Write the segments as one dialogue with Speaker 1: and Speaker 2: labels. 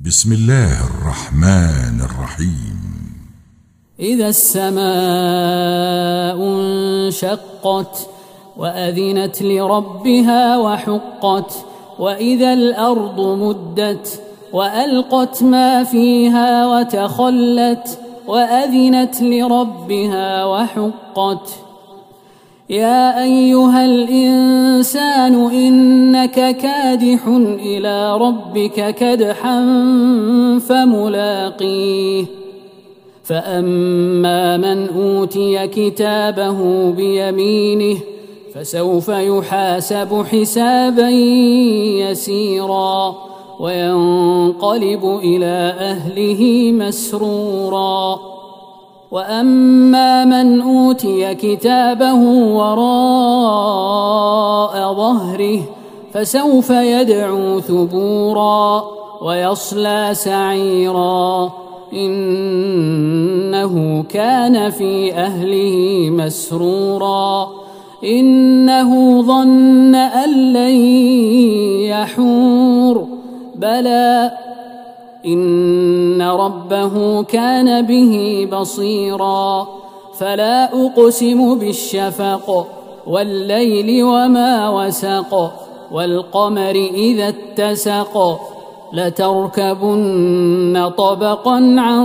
Speaker 1: بسم الله الرحمن الرحيم.
Speaker 2: إذا السماء انشقت وأذنت لربها وحقت وإذا الأرض مدت وألقت ما فيها وتخلت وأذنت لربها وحقت. يا أيها الإنسان إنك كادح إلى ربك كدحا فملاقيه. فأما من أوتي كتابه بيمينه فسوف يحاسب حسابا يسيرا وينقلب إلى أهله مسرورا. وأما من أوتي كتابه وراء ظهره فسوف يدعو ثبورا ويصلى سعيرا إنه كان في أهله مسرورا. إنه ظن أن لن يحور بلى إن ربه كان به بصيرا. فلا أقسم بالشفق والليل وما وسق والقمر إذا اتسق لتركبن طبقا عن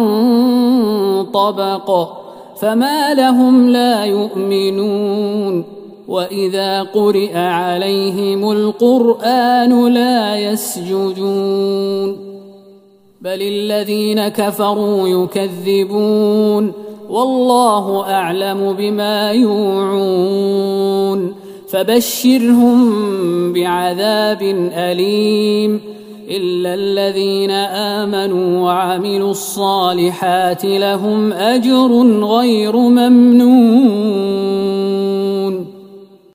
Speaker 2: طبق فما لهم لا يؤمنون. وإذا قرئ عليهم القرآن لا يسجدون بل الذين كفروا يكذبون والله أعلم بما يوعون. فبشرهم بعذاب أليم إلا الذين آمنوا وعملوا الصالحات لهم أجر غير ممنون.